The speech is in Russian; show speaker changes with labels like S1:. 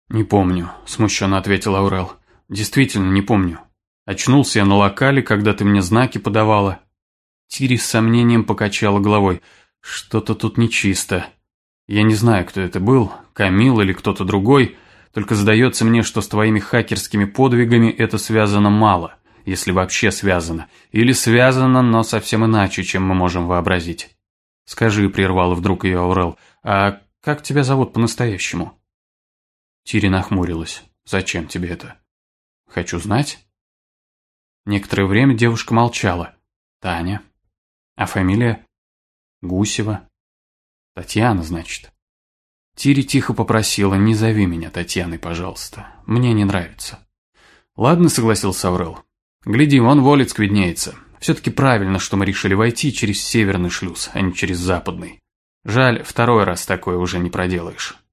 S1: «Не помню», – смущенно ответил Аурел. «Действительно не помню. Очнулся я на локале, когда ты мне знаки подавала». Тири с сомнением покачала головой. «Что-то тут нечисто. Я не знаю, кто это был, Камил или кто-то другой, только сдается мне, что с твоими хакерскими подвигами это связано мало, если вообще связано, или связано, но совсем иначе, чем мы можем вообразить. Скажи», – прервал вдруг ее Аурел, – «а как тебя зовут по-настоящему?» Тири нахмурилась. «Зачем тебе это?» «Хочу знать». Некоторое время девушка молчала. «Таня. А фамилия?» «Гусева». «Татьяна, значит». Тири тихо попросила: «Не зови меня Татьяной, пожалуйста. Мне не нравится». «Ладно», — согласился Аурел. «Гляди, вон Волицк виднеется. Все-таки правильно, что мы решили войти через северный шлюз, а не через западный. Жаль, второй раз такое уже не проделаешь».